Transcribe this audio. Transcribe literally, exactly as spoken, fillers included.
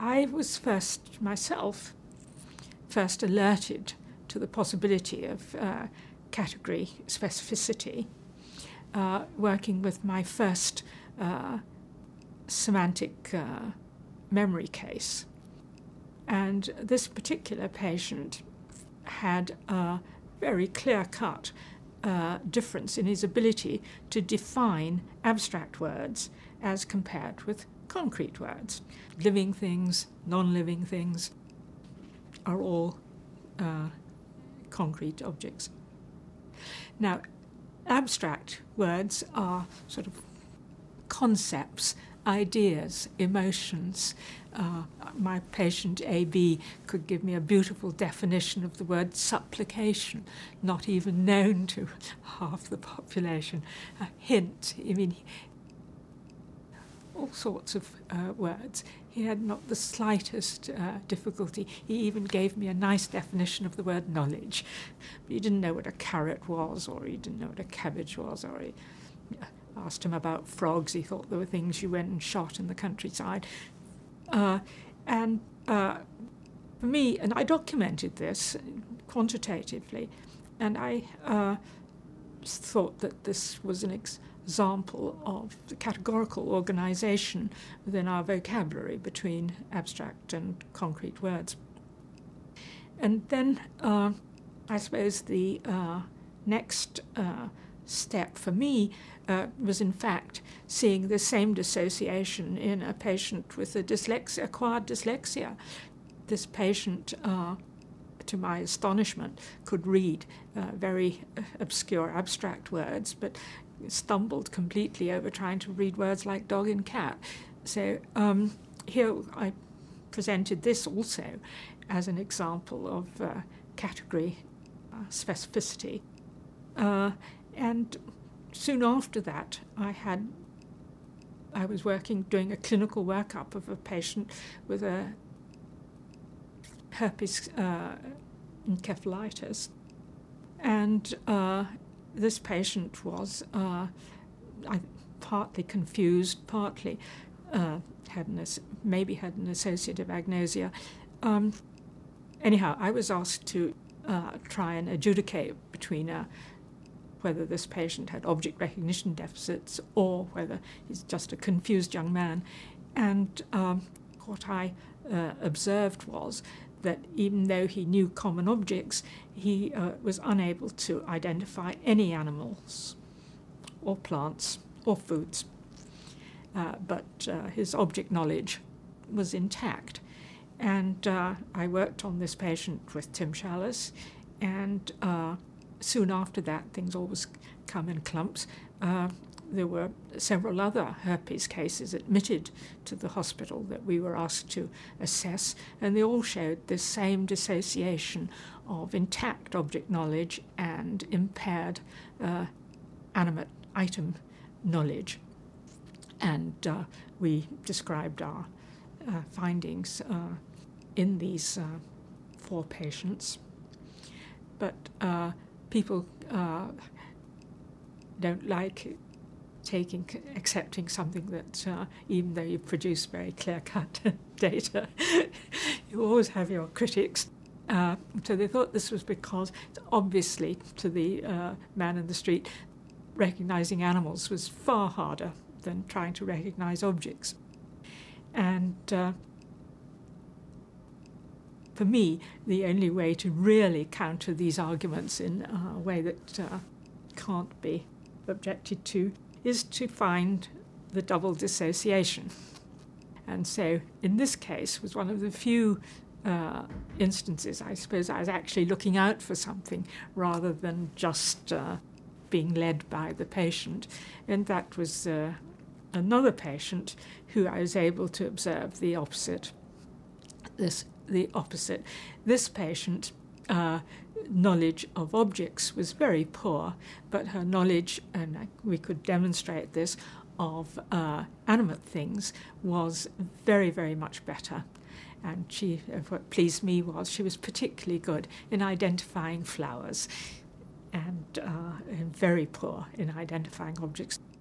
I was first myself first alerted to the possibility of uh, category specificity uh, working with my first uh, semantic uh, memory case. And this particular patient had a very clear-cut uh, difference in his ability to define abstract words as compared with concrete words. Living things, non-living things are all uh, concrete objects. Now, abstract words are sort of concepts, ideas, emotions. Uh, my patient A B could give me a beautiful definition of the word supplication, not even known to half the population. A hint, I mean, all sorts of uh, words. He had not the slightest uh, difficulty. He even gave me a nice definition of the word knowledge. But he didn't know what a carrot was, or he didn't know what a cabbage was, or he asked him about frogs. He thought there were things you went and shot in the countryside. Uh, and uh, for me, and I documented this quantitatively, and I uh, thought that this was an ex- example of the categorical organisation within our vocabulary between abstract and concrete words. And then uh, I suppose the uh, next uh, step for me uh, was in fact seeing the same dissociation in a patient with a dyslexia, acquired dyslexia. This patient, uh, to my astonishment, could read uh, very obscure abstract words, but stumbled completely over trying to read words like dog and cat. So um, here I presented this also as an example of uh, category uh, specificity. Uh, and soon after that, I had I was working, doing a clinical workup of a patient with a herpes uh, encephalitis, and uh, this patient was uh, I, partly confused, partly uh, had an, maybe had an associative agnosia. Um, anyhow, I was asked to uh, try and adjudicate between uh, whether this patient had object recognition deficits or whether he's just a confused young man. And um, what I uh, observed was that even though he knew common objects, he uh, was unable to identify any animals or plants or foods. Uh, but uh, his object knowledge was intact. And uh, I worked on this patient with Tim Challis, and uh, soon after that, things always come in clumps. Uh, there were several other herpes cases admitted to the hospital that we were asked to assess, and they all showed the same dissociation of intact object knowledge and impaired uh, animate item knowledge. And uh, we described our uh, findings uh, in these uh, four patients. But uh, people uh, don't like taking, accepting something that, uh, even though you produce very clear-cut data, you always have your critics. Uh, so they thought this was because, obviously, to the uh, man in the street, recognizing animals was far harder than trying to recognize objects. And uh, for me, the only way to really counter these arguments in a way that uh, can't be objected to is to find the double dissociation. And so in this case was one of the few uh, instances, I suppose, I was actually looking out for something rather than just uh, being led by the patient. And that was uh, another patient who I was able to observe the opposite. This the opposite. This patient uh, knowledge of objects was very poor, but her knowledge, and we could demonstrate this, of uh, animate things was very, very much better. And she, what pleased me was she was particularly good in identifying flowers and, uh, and very poor in identifying objects.